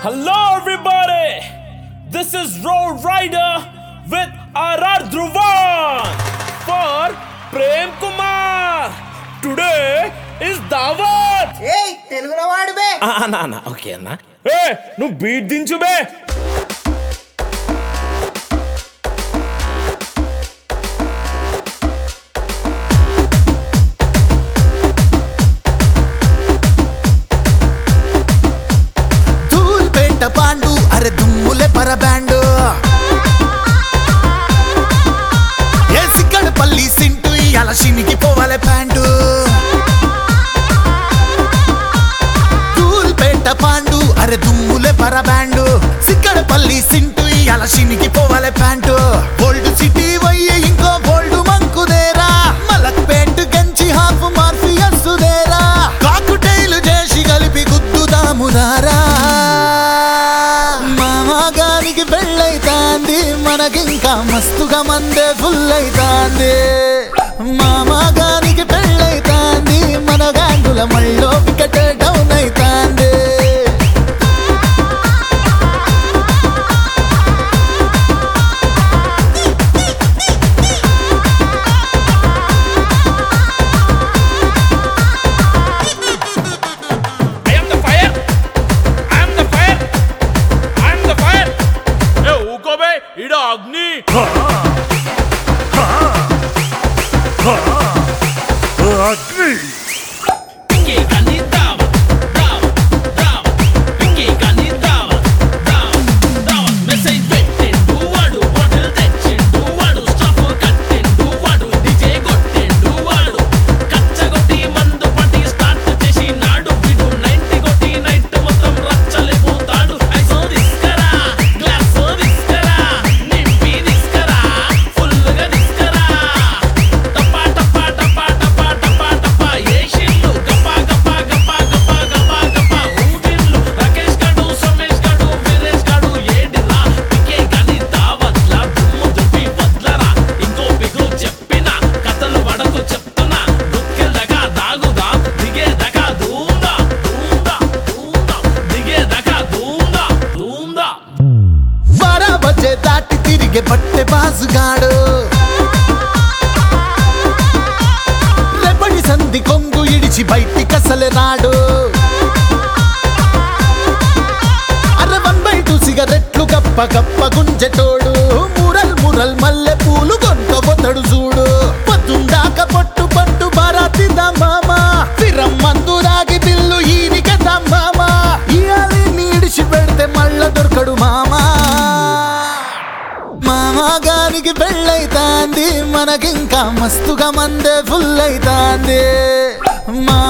Hello everybody, this is Road Rider with R.R. Dhruvan for Prem Kumar. Today is Dawat. Hey, Telugu వాడు బే. అన్నా okay అన్నా. ఏ నువ్వు beat దించు బే. పాండు అరే దుమ్ములే పర బ్యాండు ఏసికడపల్లి సింటు ఇయాల షినికి పోవాలే ప్యాంటు తూల్పేట పాండు అరే దుమ్ములే పర బ్యాండు సిక్కడపల్లి సింటు ఇయాల షినికి పోవాలే ప్యాంటు ఓల్డ్ సిటీ వయ్యే ఇంకో ఓల్డ్ మంకుదేరా మలక్పేట గంచి హాఫ్ మార్ఫియస్ దేరా కాకుటైలు చేసి కలిపి గుద్దుదాముదారా మామగారికి పెళ్ళైతాంది మనకింకా మస్తుగా మందే ఫుల్ అయితాంది మామగారికి పెళ్ళైతాంది మన గాంగుల మళ్ళో వికెట్ డౌన్ అయితాంది అగ్ని అగ్ని దాటి తిరిగే పట్టె బాసుగాడు రెపడి సంధి కొంగు ఇడిచి బయటి కసలే నాడు అరే 1/2 సిగరెట్లు గప్ప గప్ప గుంజెటోడు మురల్ మురల్ మల్లె పూలు గొంత బొతడు చూడు పొద్దుందాక పట్టు పట్టు బారాతి మామ ఫిరం మందు రాగి బిల్లు ఈనిక మామ ఇయాలి నీడిచి పెడితే మళ్ళ దొరకడు మామా మామగారికి పెళ్ళైతాంది మనకింకా మస్తుగా మందే ఫుల్ అయితాంది